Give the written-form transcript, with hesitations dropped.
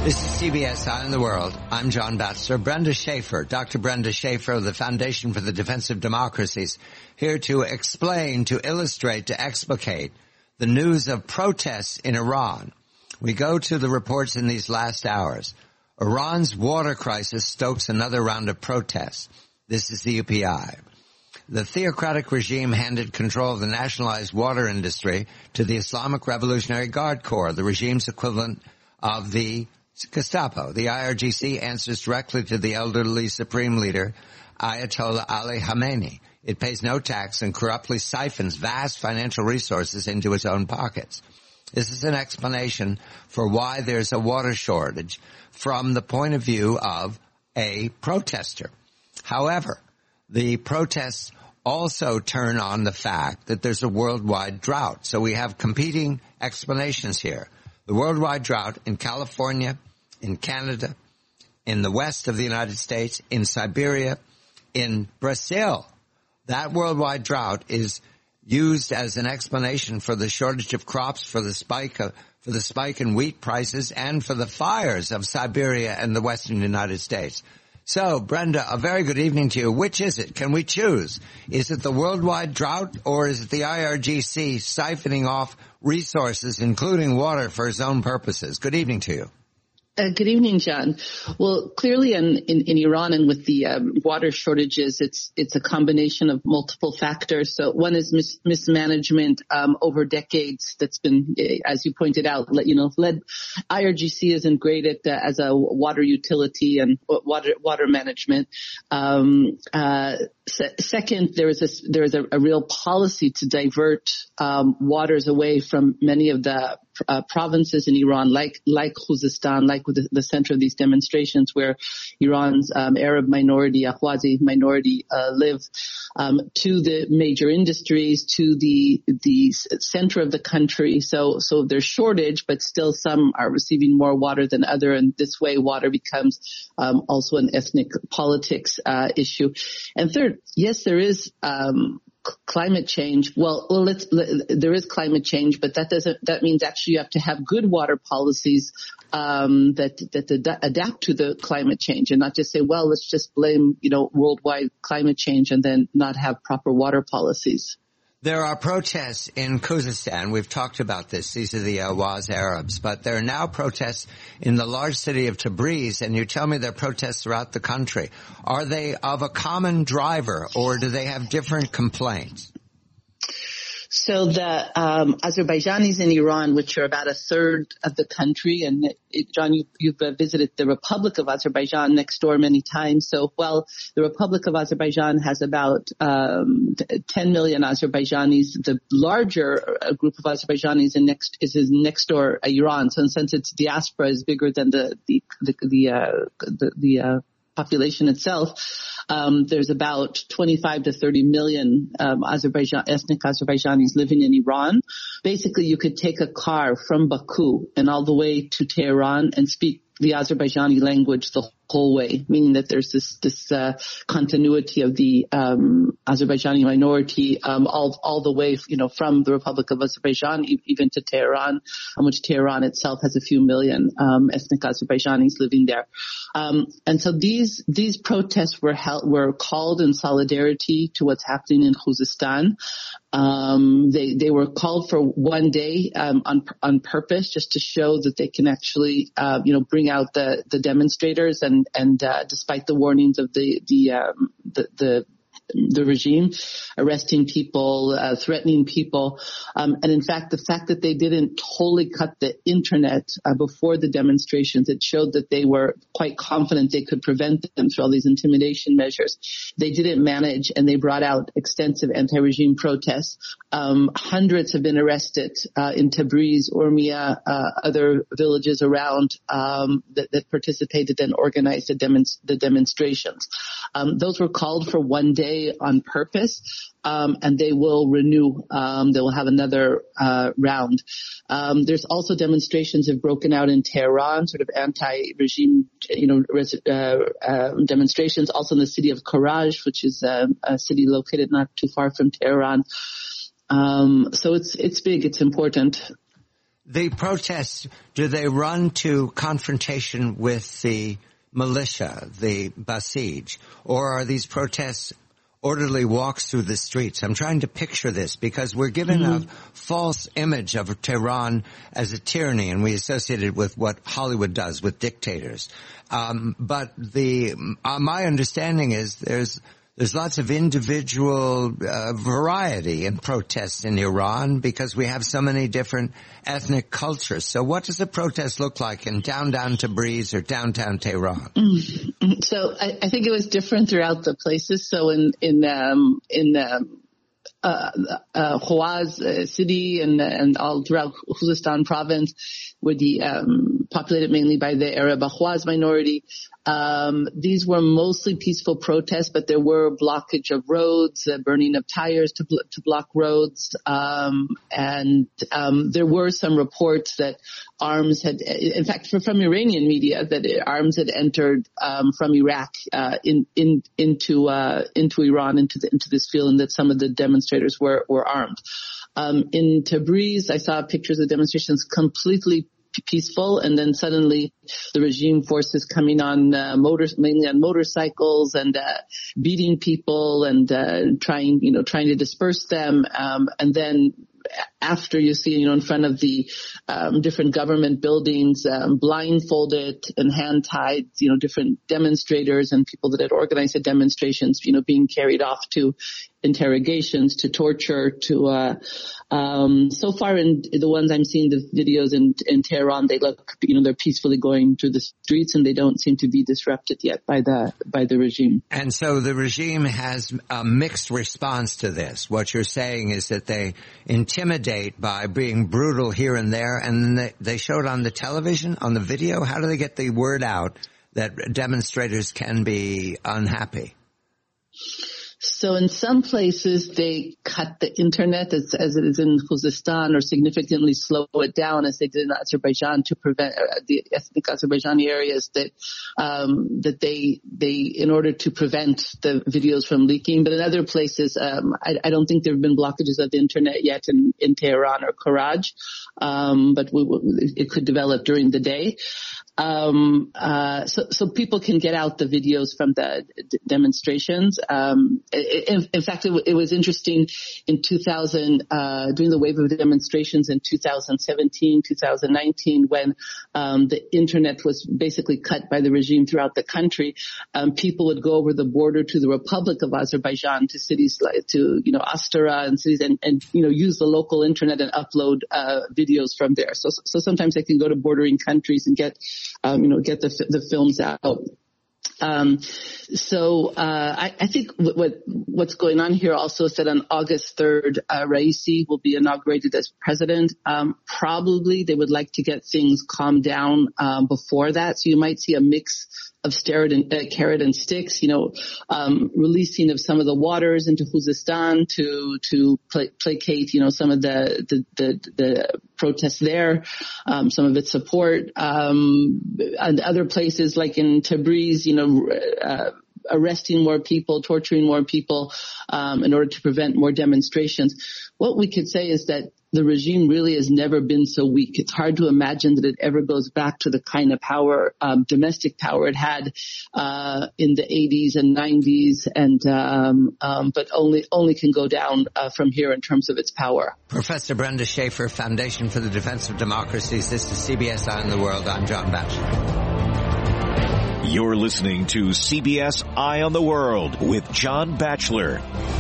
This is CBS Eye on the World. I'm John Batchelor. Brenda Schaefer, Dr. Brenda Schaefer of the Foundation for the Defense of Democracies, here to explain, to illustrate, to explicate the news of protests in Iran. We go to the reports in these last hours. Iran's water crisis stokes another round of protests. This is the UPI. The theocratic regime handed control of the nationalized water industry to the Islamic Revolutionary Guard Corps, the regime's equivalent of the Gestapo. The IRGC answers directly to the elderly supreme leader, Ayatollah Ali Khamenei. It pays no tax and corruptly siphons vast financial resources into its own pockets. This is an explanation for why there's a water shortage from the point of view of a protester. However, the protests also turn on the fact that there's a worldwide drought. So we have competing explanations here. The worldwide drought in California, in Canada, in the west of the United States, in Siberia, in Brazil. That worldwide drought is used as an explanation for the shortage of crops, for the spike in wheat prices, and for the fires of Siberia and the western United States. So, Brenda, a very good evening to you. Which is it? Can we choose? Is it the worldwide drought, or is it the IRGC siphoning off resources, including water, for its own purposes? Good evening to you. Good evening, John. Well, clearly in Iran and with the water shortages, it's a combination of multiple factors. So one is mismanagement over decades. That's been, as you pointed out, led. IRGC isn't great at as a water utility and water management. Second, there is a real policy to divert waters away from many of the provinces in Iran, like Khuzestan, like the center of these demonstrations where Iran's Arab minority, Ahwazi minority live, to the major industries, to the center of the country. So there's shortage, but still some are receiving more water than other, and this way water becomes also an ethnic politics issue. And third, yes, there is climate change. There is climate change, but that means actually you have to have good water policies that adapt to the climate change, and not just say, well, let's just blame worldwide climate change and then not have proper water policies. There are protests in Khuzestan. We've talked about this. These are the Awaz Arabs. But there are now protests in the large city of Tabriz, and you tell me there are protests throughout the country. Are they of a common driver, or do they have different complaints? So the Azerbaijanis in Iran, which are about a third of the country, and John, you've visited the Republic of Azerbaijan next door many times. So, the Republic of Azerbaijan has about 10 million Azerbaijanis. The larger group of Azerbaijanis is next door Iran. So, in a sense, its diaspora is bigger than the population itself. There's about 25 to 30 million ethnic Azerbaijanis living in Iran. Basically, you could take a car from Baku and all the way to Tehran and speak the Azerbaijani language the whole way, meaning that there's this continuity of the Azerbaijani minority all the way, from the Republic of Azerbaijan even to Tehran, which Tehran itself has a few million ethnic Azerbaijanis living there. And so these protests were called in solidarity to what's happening in Khuzestan. They were called for one day on purpose, just to show that they can actually bring out the demonstrators and despite the warnings of the regime, arresting people, threatening people. And in fact, the fact that they didn't totally cut the internet before the demonstrations, it showed that they were quite confident they could prevent them through all these intimidation measures. They didn't manage, and they brought out extensive anti-regime protests. Hundreds have been arrested in Tabriz, Urmia, other villages around that participated and organized the demonstrations. Those were called for one day on purpose, and they will renew. They will have another round. There's also demonstrations have broken out in Tehran, sort of anti-regime, demonstrations. Also in the city of Karaj, which is a city located not too far from Tehran. So it's big. It's important. The protests, do they run to confrontation with the militia, the Basij, or are these protests orderly walks through the streets? I'm trying to picture this because we're given a false image of Tehran as a tyranny, and we associate it with what Hollywood does with dictators. But my understanding is there's lots of individual variety in protests in Iran because we have so many different ethnic cultures. So what does a protest look like in downtown Tabriz or downtown Tehran? So I think it was different throughout the places. So in Hawaz city and all throughout Khuzestan province, were populated mainly by the Arab Ahwaz minority. These were mostly peaceful protests, but there were blockage of roads, burning of tires to block roads, and there were some reports that arms had, in fact, from Iranian media, that arms had entered from Iraq into Iran, into this field, and that some of the demonstrators were armed. In Tabriz, I saw pictures of demonstrations completely peaceful, and then suddenly the regime forces coming on mainly on motorcycles and beating people and trying to disperse them, and then after you see, in front of the different government buildings, blindfolded and hand-tied, different demonstrators and people that had organized the demonstrations, being carried off to interrogations, to torture, to so far in the ones I'm seeing, the videos in Tehran, they look, they're peacefully going through the streets, and they don't seem to be disrupted yet by the regime. And so the regime has a mixed response to this. What you're saying is that they intimidate by being brutal here and there, and then they show it on the television, on the video. How do they get the word out that demonstrators can be unhappy? So in some places they cut the internet as it is in Khuzestan, or significantly slow it down as they did in Azerbaijan to prevent the ethnic Azerbaijani areas that they in order to prevent the videos from leaking. But in other places, I don't think there have been blockages of the internet yet in Tehran or Karaj, but it could develop during the day. So people can get out the videos from the demonstrations. In fact, it was interesting in 2000, during the wave of demonstrations in 2017, 2019, when the internet was basically cut by the regime throughout the country. People would go over the border to the Republic of Azerbaijan, to cities like Astara and cities, and use the local internet and upload videos from there. So sometimes they can go to bordering countries and get the films out. I think what's going on here also is that on August 3rd, Raisi will be inaugurated as president. Probably they would like to get things calmed down before that. So you might see a mix of carrot and sticks, releasing of some of the waters into Khuzestan to placate, some of the protests there, some of its support, and other places like in Tabriz, arresting more people, torturing more people, in order to prevent more demonstrations. What we could say is that the regime really has never been so weak. It's hard to imagine that it ever goes back to the kind of power, domestic power it had in the 80s and 90s, and but only can go down from here in terms of its power. Professor Brenda Schaefer, Foundation for the Defense of Democracies. This is CBS Eye on the World. I'm John Batchelor. You're listening to CBS Eye on the World with John Batchelor.